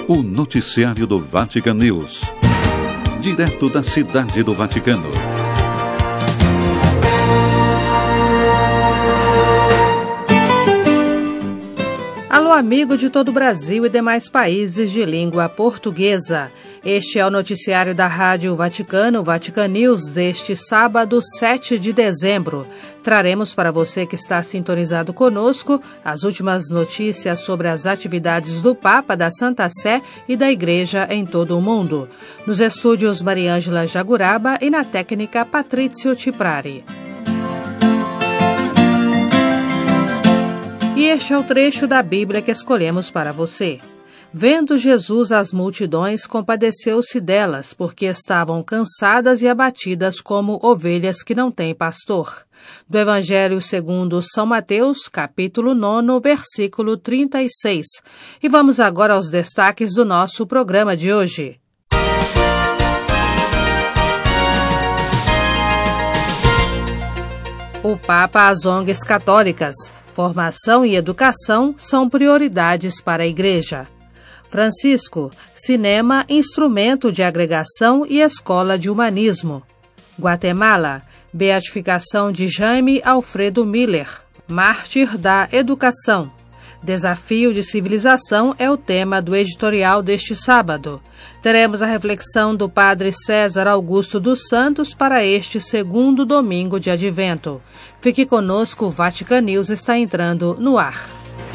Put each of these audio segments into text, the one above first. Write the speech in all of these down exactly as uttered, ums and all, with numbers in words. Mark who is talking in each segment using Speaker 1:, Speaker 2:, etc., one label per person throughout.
Speaker 1: o noticiário do Vatican News. Direto da Cidade do Vaticano.
Speaker 2: Alô, amigo de todo o Brasil e demais países de língua portuguesa. Este é o noticiário da Rádio Vaticano, Vatican News, deste sábado, sete de dezembro. Traremos para você que está sintonizado conosco as últimas notícias sobre as atividades do Papa, da Santa Sé e da Igreja em todo o mundo. Nos estúdios Mariângela Jaguraba e na técnica Patrício Tiprari. E este é o trecho da Bíblia que escolhemos para você. Vendo Jesus as multidões, compadeceu-se delas, porque estavam cansadas e abatidas como ovelhas que não têm pastor. Do Evangelho segundo São Mateus, capítulo nove, versículo trinta e seis. E vamos agora aos destaques do nosso programa de hoje. O Papa às O N Gs católicas. Formação e educação são prioridades para a Igreja. Francisco, cinema, instrumento de agregação e escola de humanismo. Guatemala, beatificação de Jaime Alfredo Miller, mártir da educação. Desafio de civilização é o tema do editorial deste sábado. Teremos a reflexão do padre César Augusto dos Santos para este segundo domingo de Advento. Fique conosco, o Vatican News está entrando no ar.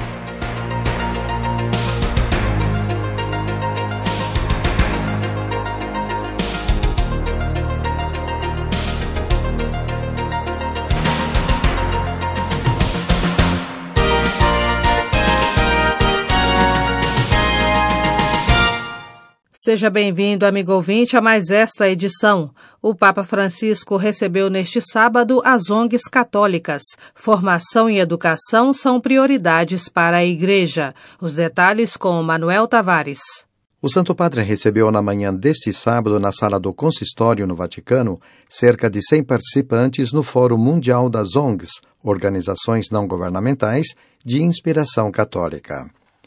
Speaker 2: Seja bem-vindo, amigo ouvinte, a mais esta edição. O Papa Francisco recebeu neste sábado as O N Gs católicas. Formação e educação são prioridades para a Igreja. Os detalhes com Manuel Tavares.
Speaker 3: O Santo Padre recebeu na manhã deste sábado, na sala do Consistório no Vaticano, cerca de cem participantes no Fórum Mundial das O N Gs, Organizações Não Governamentais, de Inspiração Católica.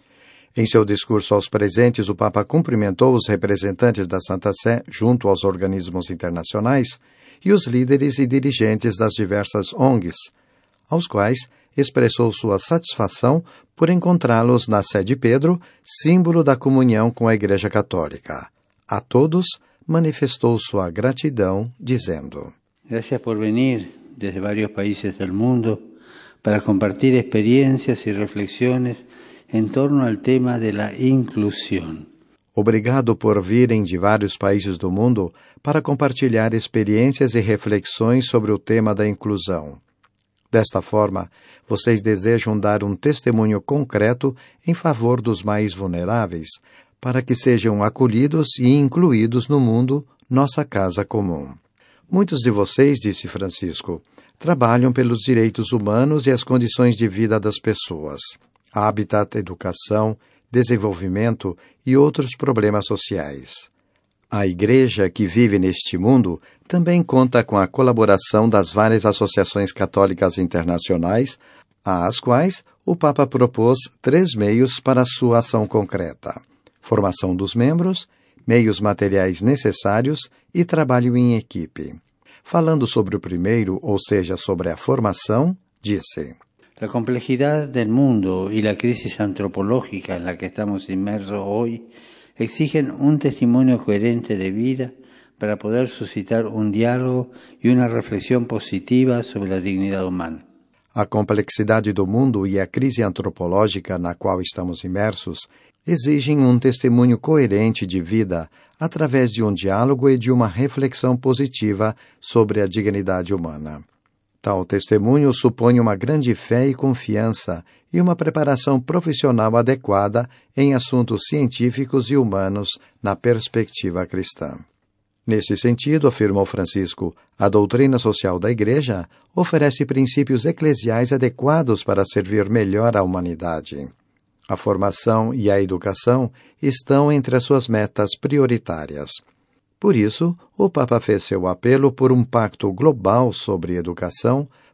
Speaker 3: Em seu discurso aos presentes, o Papa cumprimentou os representantes da Santa Sé junto aos organismos internacionais e os líderes e dirigentes das diversas O N Gs, aos quais expressou sua satisfação por encontrá-los na Sé de Pedro, símbolo da comunhão com a Igreja Católica. A todos manifestou sua gratidão, dizendo:
Speaker 4: Gracias por venir desde vários países del mundo para compartir experiências e reflexiones em torno ao tema da inclusão.
Speaker 3: Obrigado por virem de vários países do mundo para compartilhar experiências e reflexões sobre o tema da inclusão. Desta forma, vocês desejam dar um testemunho concreto em favor dos mais vulneráveis, para que sejam acolhidos e incluídos no mundo, nossa casa comum. Muitos de vocês, disse Francisco, trabalham pelos direitos humanos e as condições de vida das pessoas. Habitat, educação, desenvolvimento e outros problemas sociais. A Igreja que vive neste mundo também conta com a colaboração das várias associações católicas internacionais, às quais o Papa propôs três meios para sua ação concreta: formação dos membros, meios materiais necessários e trabalho em equipe. Falando sobre o primeiro, ou seja, sobre a formação, disse:
Speaker 4: La complejidad del mundo y la crisis antropológica en la que estamos inmersos hoy exigen un testimonio coherente de vida para poder suscitar un diálogo y una reflexión positiva sobre la dignidad humana.
Speaker 3: A complexidade do mundo e a crise antropológica na qual estamos imersos exigem um testemunho coerente de vida através de um diálogo e de uma reflexão positiva sobre a dignidade humana. Tal testemunho supõe uma grande fé e confiança e uma preparação profissional adequada em assuntos científicos e humanos na perspectiva cristã. Nesse sentido, afirmou Francisco, a doutrina social da Igreja oferece princípios eclesiais adequados para servir melhor à humanidade. A formação e a educação estão entre as suas metas prioritárias. Por isso, o Papa fez seu apelo por um pacto global sobre educação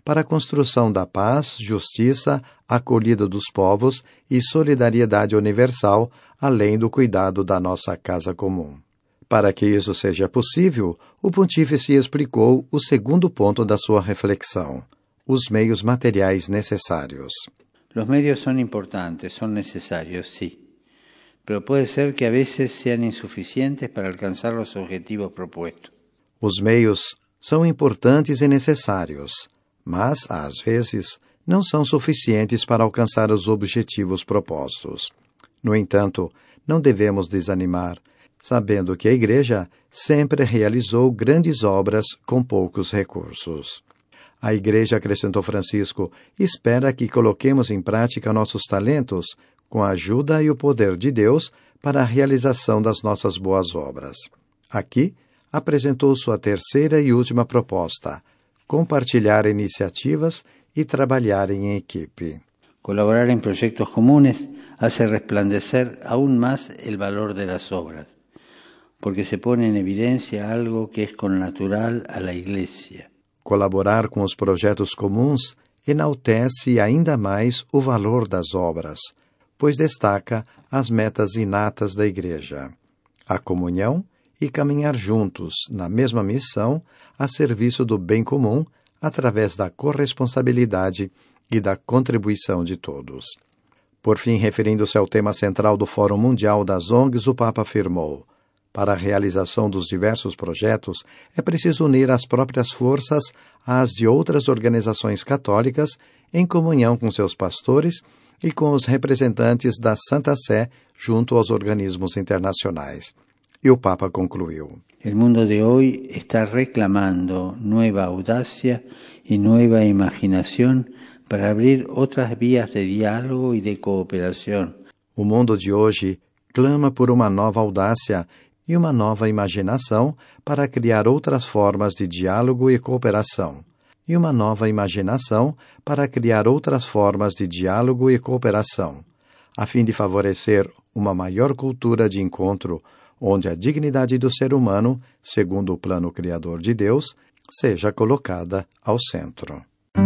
Speaker 3: para a construção da paz, justiça, acolhida dos povos e solidariedade universal, além do cuidado da nossa casa comum. Para que isso seja possível, o pontífice explicou o segundo ponto da sua reflexão: os meios materiais necessários.
Speaker 4: Los medios son importantes, son necesarios, sí, pero puede ser que a veces sean insuficientes para alcanzar los objetivos propuestos.
Speaker 3: Os meios são importantes e necessários, mas, às vezes, não são suficientes para alcançar os objetivos propostos. No entanto, não devemos desanimar, sabendo que a Igreja sempre realizou grandes obras com poucos recursos. A Igreja, acrescentou Francisco, espera que coloquemos em prática nossos talentos com a ajuda e o poder de Deus para a realização das nossas boas obras. Aqui, apresentou sua terceira e última proposta: compartilhar iniciativas e trabalhar em equipe.
Speaker 4: Colaborar em proyectos comunes hace resplandecer aún más el valor de las obras, porque se pone en evidencia algo que es connatural a la Iglesia.
Speaker 3: Colaborar com os projetos comuns enaltece ainda mais o valor das obras, pois destaca as metas inatas da Igreja: a comunhão e caminhar juntos na mesma missão a serviço do bem comum através da corresponsabilidade e da contribuição de todos. Por fim, referindo-se ao tema central do Fórum Mundial das O N Gs, o Papa afirmou: para a realização dos diversos projetos, é preciso unir as próprias forças às de outras organizações católicas, em comunhão com seus pastores e com os representantes da Santa Sé junto aos organismos internacionais. E o Papa concluiu:
Speaker 4: El mundo de hoy está reclamando nueva audacia y nueva imaginación para abrir otras vías de diálogo y de cooperación.
Speaker 3: O mundo de hoje clama por uma nova audácia e uma nova imaginação para criar outras formas de diálogo e cooperação. E uma nova imaginação para criar outras formas de diálogo e cooperação, a fim de favorecer uma maior cultura de encontro, onde a dignidade do ser humano, segundo o plano criador de Deus, seja colocada ao centro.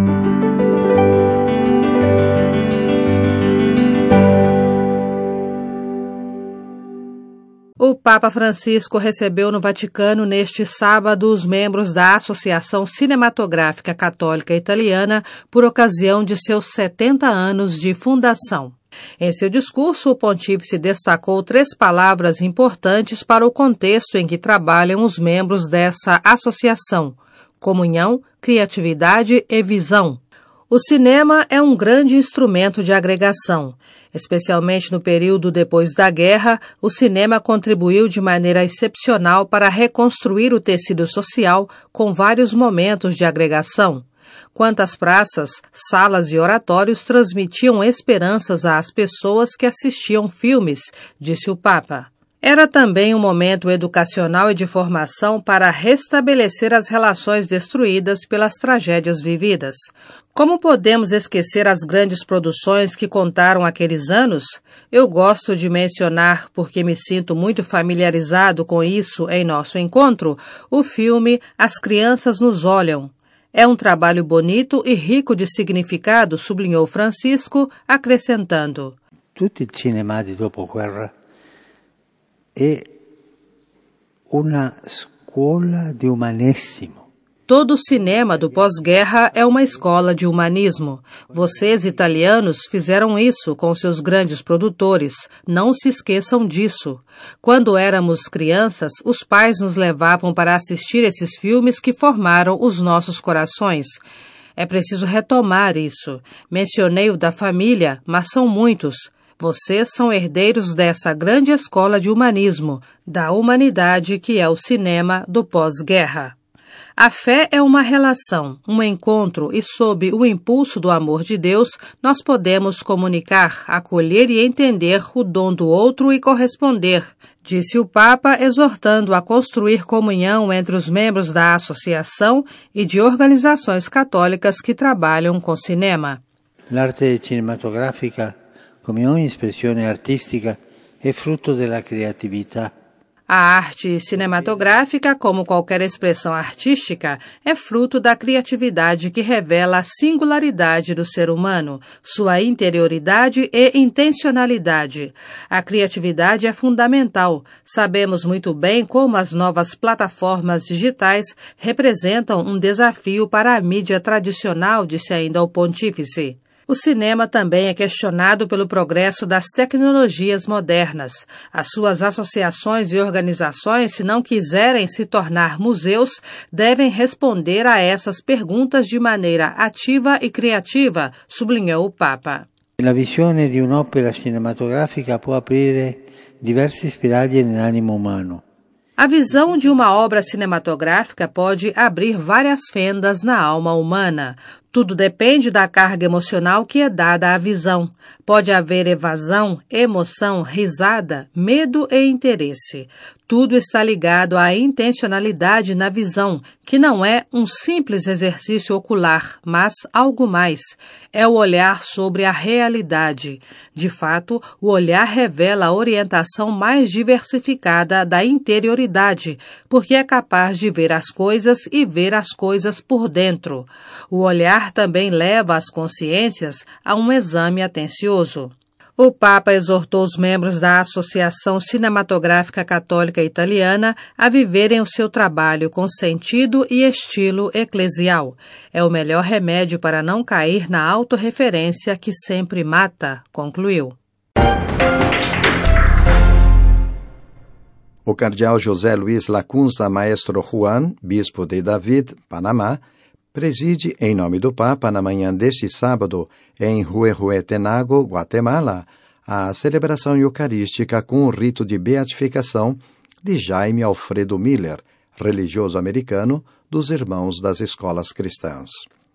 Speaker 2: O Papa Francisco recebeu no Vaticano neste sábado os membros da Associação Cinematográfica Católica Italiana por ocasião de seus setenta anos de fundação. Em seu discurso, o pontífice destacou três palavras importantes para o contexto em que trabalham os membros dessa associação: comunhão, criatividade e visão. O cinema é um grande instrumento de agregação. Especialmente no período depois da guerra, o cinema contribuiu de maneira excepcional para reconstruir o tecido social com vários momentos de agregação. Quantas praças, salas e oratórios transmitiam esperanças às pessoas que assistiam filmes, disse o Papa. Era também um momento educacional e de formação para restabelecer as relações destruídas pelas tragédias vividas. Como podemos esquecer as grandes produções que contaram aqueles anos? Eu gosto de mencionar, porque me sinto muito familiarizado com isso em nosso encontro, o filme As Crianças Nos Olham. É um trabalho bonito e rico de significado, sublinhou Francisco, acrescentando:
Speaker 4: Tutto il cinema di dopoguerra è una scuola di umanesimo.
Speaker 2: Todo o cinema do pós-guerra é uma escola de humanismo. Vocês, italianos, fizeram isso com seus grandes produtores. Não se esqueçam disso. Quando éramos crianças, os pais nos levavam para assistir esses filmes que formaram os nossos corações. É preciso retomar isso. Mencionei o da família, mas são muitos. Vocês são herdeiros dessa grande escola de humanismo, da humanidade que é o cinema do pós-guerra. A fé é uma relação, um encontro e, sob o impulso do amor de Deus, nós podemos comunicar, acolher e entender o dom do outro e corresponder, disse o Papa, exortando a construir comunhão entre os membros da associação e de organizações católicas que trabalham com cinema.
Speaker 4: L'arte cinematográfica, come ogni espressione artistica, è frutto della creatività.
Speaker 2: A arte cinematográfica, como qualquer expressão artística, é fruto da criatividade que revela a singularidade do ser humano, sua interioridade e intencionalidade. A criatividade é fundamental. Sabemos muito bem como as novas plataformas digitais representam um desafio para a mídia tradicional, disse ainda o pontífice. O cinema também é questionado pelo progresso das tecnologias modernas. As suas associações e organizações, se não quiserem se tornar museus, devem responder a essas perguntas de maneira ativa e criativa, sublinhou o Papa.
Speaker 4: La visione di un'opera cinematografica può aprire diversi spiragli nell'animo umano.
Speaker 2: A visão de uma obra cinematográfica pode abrir várias fendas na alma humana. Tudo depende da carga emocional que é dada à visão. Pode haver evasão, emoção, risada, medo e interesse. Tudo está ligado à intencionalidade na visão, que não é um simples exercício ocular, mas algo mais. É o olhar sobre a realidade. De fato, o olhar revela a orientação mais diversificada da interioridade, porque é capaz de ver as coisas e ver as coisas por dentro. O olhar também leva as consciências a um exame atencioso. O Papa exortou os membros da Associação Cinematográfica Católica Italiana a viverem o seu trabalho com sentido e estilo eclesial. É o melhor remédio para não cair na autorreferência que sempre mata, concluiu.
Speaker 3: O cardeal José Luiz Lacunza Maestro Juan, bispo de David, Panamá, preside, em nome do Papa, na manhã deste sábado, em Huehuetenango, Guatemala, a celebração eucarística com o rito de beatificação de Jaime Alfredo Miller, religioso americano dos Irmãos das Escolas Cristãs.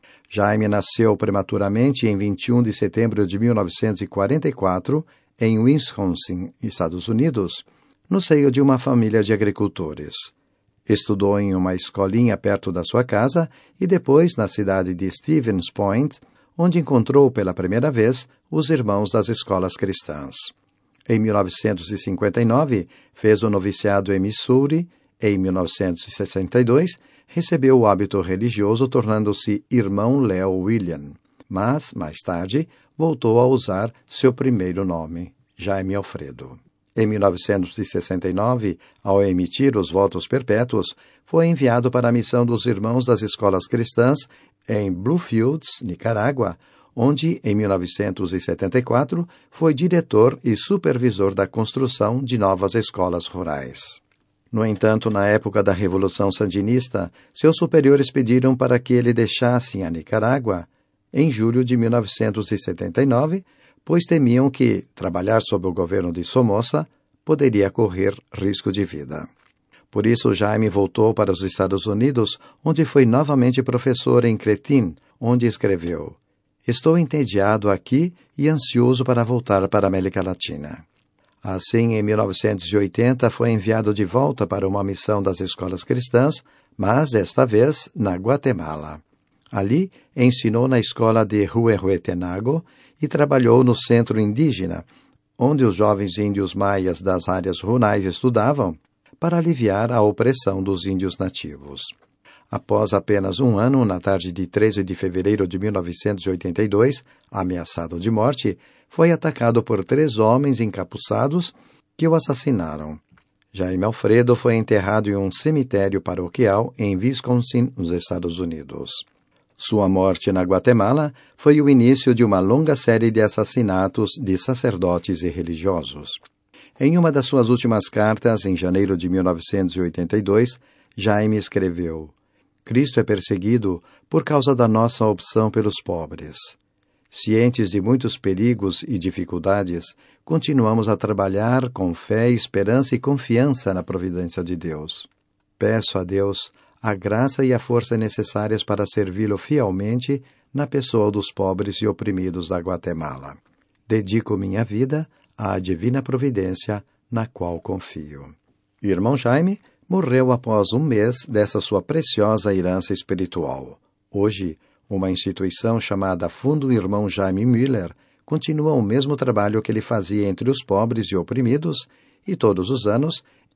Speaker 3: Jaime nasceu prematuramente em vinte e um de setembro de mil novecentos e quarenta e quatro, em Wisconsin, Estados Unidos, no seio de uma família de agricultores. Estudou em uma escolinha perto da sua casa e depois na cidade de Stevens Point, onde encontrou pela primeira vez os Irmãos das Escolas Cristãs. Em mil novecentos e cinquenta e nove, fez o noviciado em Missouri. Em mil novecentos e sessenta e dois, recebeu o hábito religioso, tornando-se Irmão Leo William. Mas, mais tarde, voltou a usar seu primeiro nome, Jaime Alfredo. Em mil novecentos e sessenta e nove, ao emitir os votos perpétuos, foi enviado para a missão dos Irmãos das Escolas Cristãs em Bluefields, Nicarágua, onde, em mil novecentos e setenta e quatro, foi diretor e supervisor da construção de novas escolas rurais. No entanto, na época da Revolução Sandinista, seus superiores pediram para que ele deixasse a Nicarágua em julho de mil novecentos e setenta e nove, pois temiam que trabalhar sob o governo de Somoza poderia correr risco de vida. Por isso, Jaime voltou para os Estados Unidos, onde foi novamente professor em Cretin, onde escreveu: "Estou entediado aqui e ansioso para voltar para a América Latina." Assim, em mil novecentos e oitenta, foi enviado de volta para uma missão das escolas cristãs, mas desta vez na Guatemala. Ali, ensinou na escola de Huehuetenango e trabalhou no centro indígena, onde os jovens índios maias das áreas rurais estudavam, para aliviar a opressão dos índios nativos. Após apenas um ano, na tarde de treze de fevereiro de mil novecentos e oitenta e dois, ameaçado de morte, foi atacado por três homens encapuçados que o assassinaram. Jaime Alfredo foi enterrado em um cemitério paroquial em Wisconsin, nos Estados Unidos. Sua morte na Guatemala foi o início de uma longa série de assassinatos de sacerdotes e religiosos. Em uma das suas últimas cartas, em janeiro de mil novecentos e oitenta e dois, Jaime escreveu: "Cristo é perseguido por causa da nossa opção pelos pobres. Cientes de muitos perigos e dificuldades, continuamos a trabalhar com fé, esperança e confiança na providência de Deus. Peço a Deus a graça e a força necessárias para servi-lo fielmente na pessoa dos pobres e oprimidos da Guatemala. Dedico minha vida à divina providência na qual confio." O irmão Jaime morreu após um mês dessa sua preciosa herança espiritual. Hoje, uma instituição chamada Fundo Irmão Jaime Miller continua o mesmo trabalho que ele fazia entre os pobres e oprimidos e, todos os anos,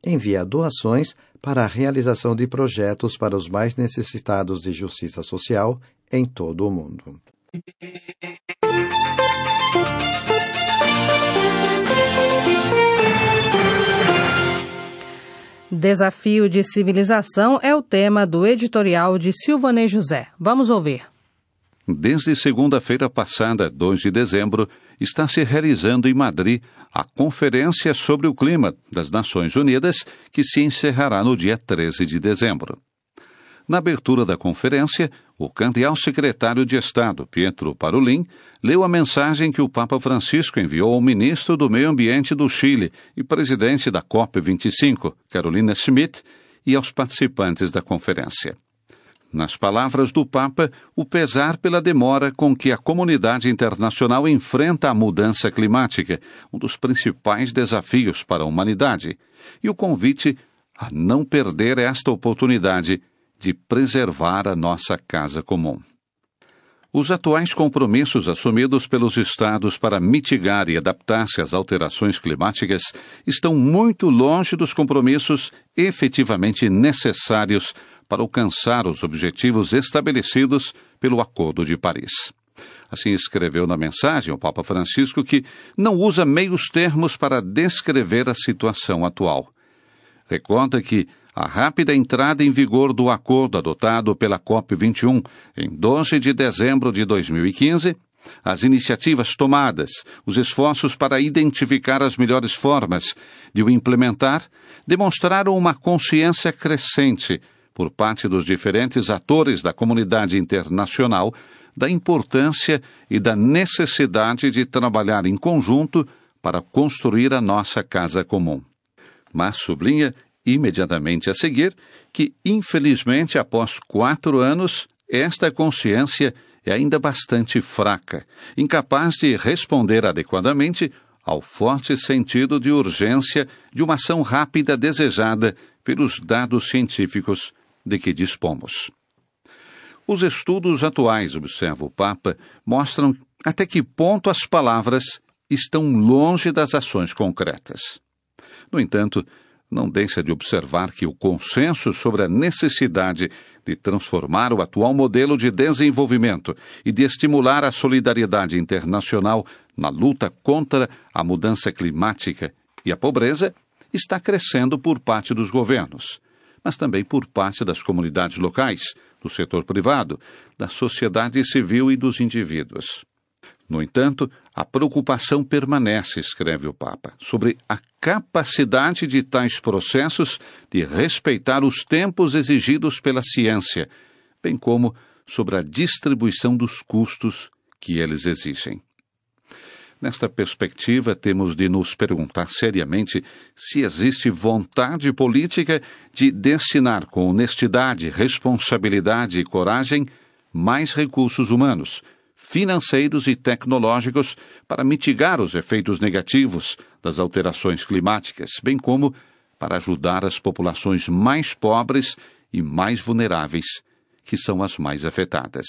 Speaker 3: envia doações para a realização de projetos para os mais necessitados de justiça social em todo o mundo.
Speaker 2: Desafio de civilização é o tema do editorial de Silvanei José. Vamos ouvir.
Speaker 1: Desde segunda-feira passada, dois de dezembro, está se realizando em Madrid a Conferência sobre o Clima das Nações Unidas, que se encerrará no dia treze de dezembro. Na abertura da conferência, o cardeal secretário de Estado, Pietro Parolin, leu a mensagem que o Papa Francisco enviou ao ministro do Meio Ambiente do Chile e presidente da COP vinte e cinco, Carolina Schmidt, e aos participantes da conferência. Nas palavras do Papa, o pesar pela demora com que a comunidade internacional enfrenta a mudança climática, um dos principais desafios para a humanidade, e o convite a não perder esta oportunidade de preservar a nossa casa comum. Os atuais compromissos assumidos pelos Estados para mitigar e adaptar-se às alterações climáticas estão muito longe dos compromissos efetivamente necessários para alcançar os objetivos estabelecidos pelo Acordo de Paris. Assim escreveu na mensagem o Papa Francisco, que não usa meios termos para descrever a situação atual. Recorda que a rápida entrada em vigor do acordo adotado pela COP vinte e um em doze de dezembro de dois mil e quinze, as iniciativas tomadas, os esforços para identificar as melhores formas de o implementar, demonstraram uma consciência crescente por parte dos diferentes atores da comunidade internacional da importância e da necessidade de trabalhar em conjunto para construir a nossa casa comum. Mas sublinha imediatamente a seguir que, infelizmente, após quatro anos, esta consciência é ainda bastante fraca, incapaz de responder adequadamente ao forte sentido de urgência de uma ação rápida desejada pelos dados científicos de que dispomos. Os estudos atuais, observa o Papa, mostram até que ponto as palavras estão longe das ações concretas. No entanto, não deixa de observar que o consenso sobre a necessidade de transformar o atual modelo de desenvolvimento e de estimular a solidariedade internacional na luta contra a mudança climática e a pobreza está crescendo por parte dos governos, mas também por parte das comunidades locais, do setor privado, da sociedade civil e dos indivíduos. No entanto, a preocupação permanece, escreve o Papa, sobre a capacidade de tais processos de respeitar os tempos exigidos pela ciência, bem como sobre a distribuição dos custos que eles exigem. Nesta perspectiva, temos de nos perguntar seriamente se existe vontade política de destinar com honestidade, responsabilidade e coragem mais recursos humanos, financeiros e tecnológicos para mitigar os efeitos negativos das alterações climáticas, bem como para ajudar as populações mais pobres e mais vulneráveis, que são as mais afetadas.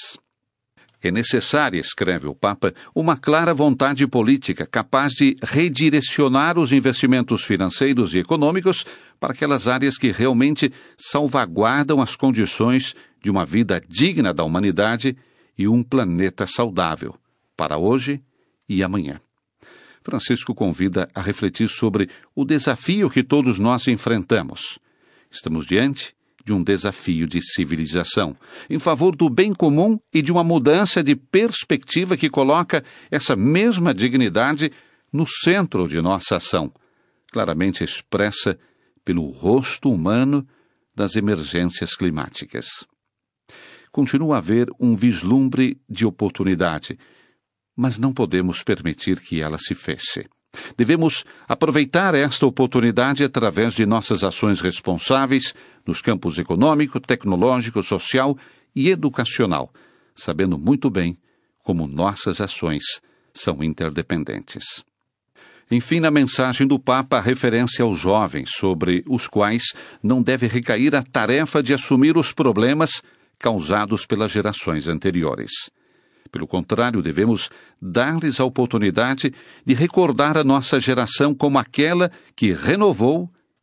Speaker 1: É necessária, escreve o Papa, uma clara vontade política capaz de redirecionar os investimentos financeiros e econômicos para aquelas áreas que realmente salvaguardam as condições de uma vida digna da humanidade e um planeta saudável, para hoje e amanhã. Francisco convida a refletir sobre o desafio que todos nós enfrentamos. Estamos diante de um desafio de civilização, em favor do bem comum e de uma mudança de perspectiva que coloca essa mesma dignidade no centro de nossa ação, claramente expressa pelo rosto humano das emergências climáticas. Continua a haver um vislumbre de oportunidade, mas não podemos permitir que ela se feche. Devemos aproveitar esta oportunidade através de nossas ações responsáveis nos campos econômico, tecnológico, social e educacional, sabendo muito bem como nossas ações são interdependentes. Enfim, na mensagem do Papa, a referência aos jovens, sobre os quais não deve recair a tarefa de assumir os problemas causados pelas gerações anteriores. Pelo contrário, devemos dar-lhes a oportunidade de recordar a nossa geração como aquela que renovou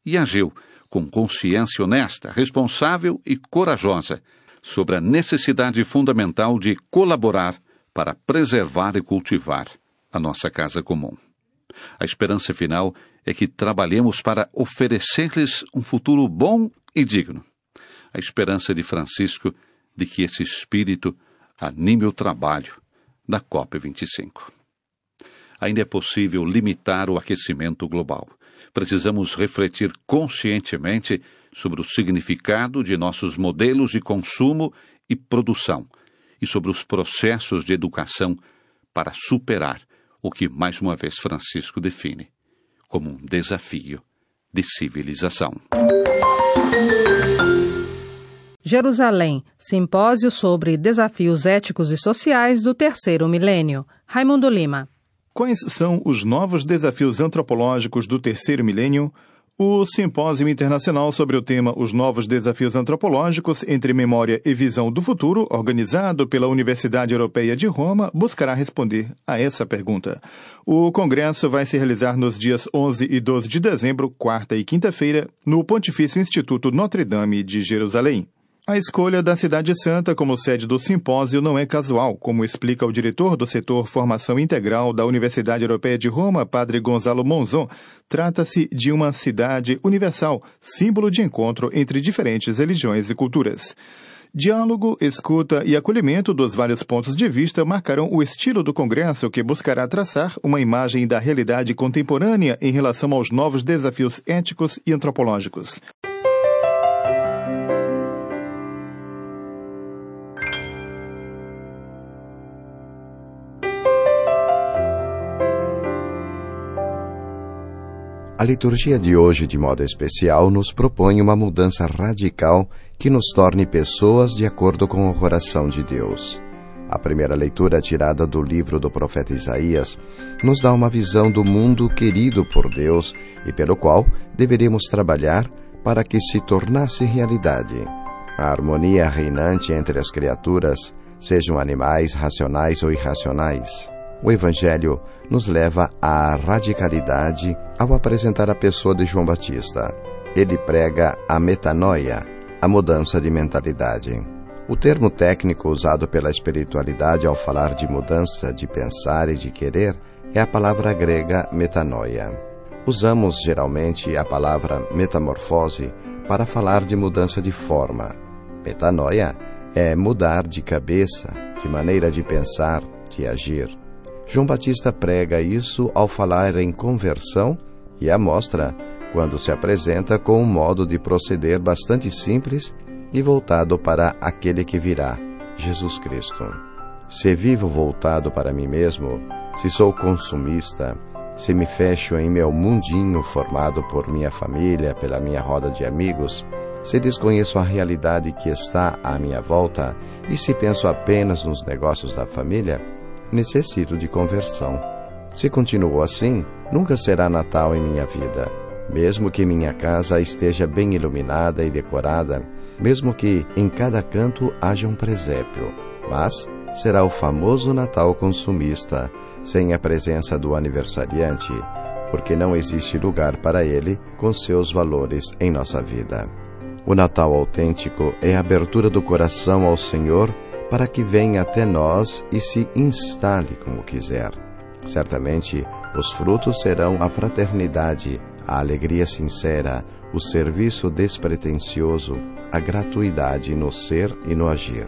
Speaker 1: e agiu com consciência honesta, responsável e corajosa sobre a necessidade fundamental de colaborar para preservar e cultivar a nossa casa comum. A esperança final é que trabalhemos para oferecer-lhes um futuro bom e digno. A esperança de Francisco de que esse espírito anime o trabalho da COP vinte e cinco. Ainda é possível limitar o aquecimento global. Precisamos refletir conscientemente sobre o significado de nossos modelos de consumo e produção e sobre os processos de educação para superar o que, mais uma vez, Francisco define como um desafio de civilização.
Speaker 2: Jerusalém, simpósio sobre desafios éticos e sociais do terceiro milênio. Raimundo Lima.
Speaker 5: Quais são os novos desafios antropológicos do terceiro milênio? O Simpósio Internacional sobre o tema Os Novos Desafios Antropológicos entre Memória e Visão do Futuro, organizado pela Universidade Europeia de Roma, buscará responder a essa pergunta. O congresso vai se realizar nos dias onze e doze de dezembro, quarta e quinta-feira, no Pontifício Instituto Notre Dame de Jerusalém. A escolha da Cidade Santa como sede do simpósio não é casual, como explica o diretor do setor Formação Integral da Universidade Europeia de Roma, Padre Gonzalo Monzon. Trata-se de uma cidade universal, símbolo de encontro entre diferentes religiões e culturas. Diálogo, escuta e acolhimento dos vários pontos de vista marcarão o estilo do congresso, que buscará traçar uma imagem da realidade contemporânea em relação aos novos desafios éticos e antropológicos.
Speaker 3: A liturgia de hoje, de modo especial, nos propõe uma mudança radical que nos torne pessoas de acordo com o coração de Deus. A primeira leitura, tirada do livro do profeta Isaías, nos dá uma visão do mundo querido por Deus e pelo qual deveríamos trabalhar para que se tornasse realidade. A harmonia reinante entre as criaturas, sejam animais, racionais ou irracionais. O Evangelho nos leva à radicalidade ao apresentar a pessoa de João Batista. Ele prega a metanoia, a mudança de mentalidade. O termo técnico usado pela espiritualidade ao falar de mudança de pensar e de querer é a palavra grega metanoia. Usamos geralmente a palavra metamorfose para falar de mudança de forma. Metanoia é mudar de cabeça, de maneira de pensar, de agir. João Batista prega isso ao falar em conversão e a mostra quando se apresenta com um modo de proceder bastante simples e voltado para aquele que virá, Jesus Cristo. Se vivo voltado para mim mesmo, se sou consumista, se me fecho em meu mundinho formado por minha família, pela minha roda de amigos, se desconheço a realidade que está à minha volta e se penso apenas nos negócios da família, necessito de conversão. Se continuo assim, nunca será Natal em minha vida. Mesmo que minha casa esteja bem iluminada e decorada, mesmo que em cada canto haja um presépio, mas será o famoso Natal consumista, sem a presença do aniversariante, porque não existe lugar para ele com seus valores em nossa vida. O Natal autêntico é a abertura do coração ao Senhor para que venha até nós e se instale como quiser. Certamente, os frutos serão a fraternidade, a alegria sincera, o serviço despretensioso, a gratuidade no ser e no agir.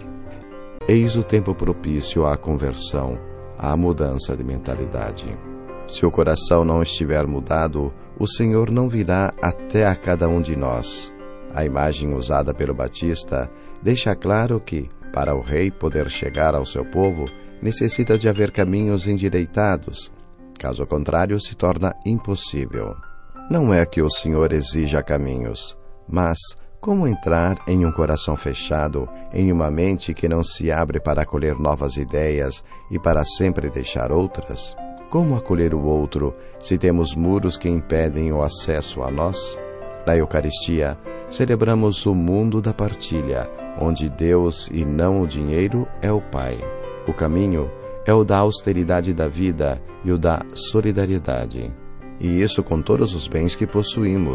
Speaker 3: Eis o tempo propício à conversão, à mudança de mentalidade. Se o coração não estiver mudado, o Senhor não virá até a cada um de nós. A imagem usada pelo Batista deixa claro que, para o rei poder chegar ao seu povo, necessita de haver caminhos endireitados. Caso contrário, se torna impossível. Não é que o Senhor exija caminhos, mas como entrar em um coração fechado, em uma mente que não se abre para acolher novas ideias e para sempre deixar outras? Como acolher o outro se temos muros que impedem o acesso a nós? Na Eucaristia, celebramos o mundo da partilha, onde Deus e não o dinheiro é o Pai. O caminho é o da austeridade da vida e o da solidariedade. E isso com todos os bens que possuímos,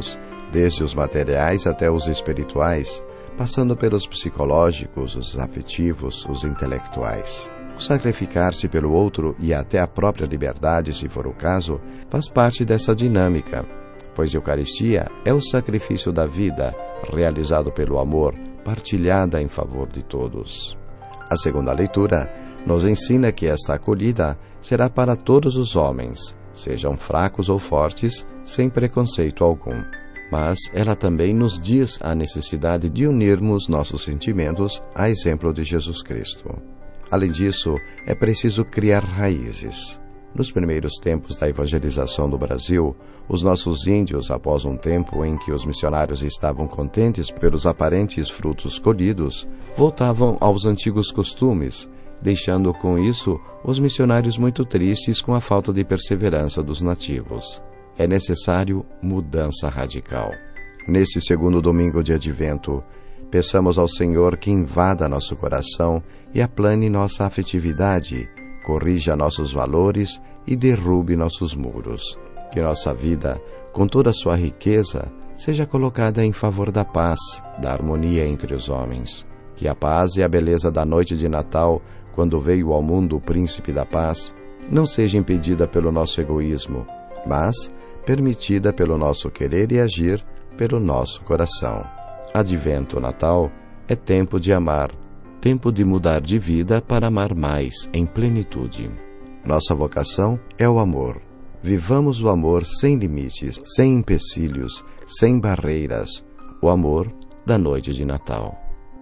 Speaker 3: desde os materiais até os espirituais, passando pelos psicológicos, os afetivos, os intelectuais. O sacrificar-se pelo outro e até a própria liberdade, se for o caso, faz parte dessa dinâmica, pois a Eucaristia é o sacrifício da vida, realizado pelo amor, partilhada em favor de todos. A segunda leitura nos ensina que esta acolhida será para todos os homens, sejam fracos ou fortes, sem preconceito algum. Mas ela também nos diz a necessidade de unirmos nossos sentimentos a exemplo de Jesus Cristo. Além disso, é preciso criar raízes. Nos primeiros tempos da evangelização do Brasil, os nossos índios, após um tempo em que os missionários estavam contentes pelos aparentes frutos colhidos, voltavam aos antigos costumes, deixando com isso os missionários muito tristes com a falta de perseverança dos nativos. É necessário mudança radical. Neste segundo domingo de Advento, peçamos ao Senhor que invada nosso coração e aplane nossa afetividade, corrija nossos valores e derrube nossos muros. Que nossa vida, com toda a sua riqueza, seja colocada em favor da paz, da harmonia entre os homens. Que a paz e a beleza da noite de Natal, quando veio ao mundo o Príncipe da Paz, não seja impedida pelo nosso egoísmo, mas permitida pelo nosso querer e agir, pelo nosso coração. Advento, Natal, é tempo de amar, tempo de mudar de vida para amar mais, em plenitude. Nossa vocação é o amor. Vivamos o amor sem limites, sem empecilhos, sem barreiras. O amor da noite de Natal.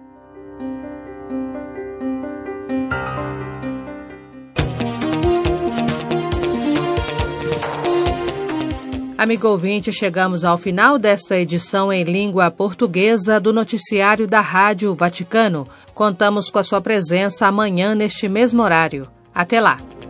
Speaker 2: Amigo ouvinte, chegamos ao final desta edição em língua portuguesa do noticiário da Rádio Vaticano. Contamos com a sua presença amanhã neste mesmo horário. Até lá!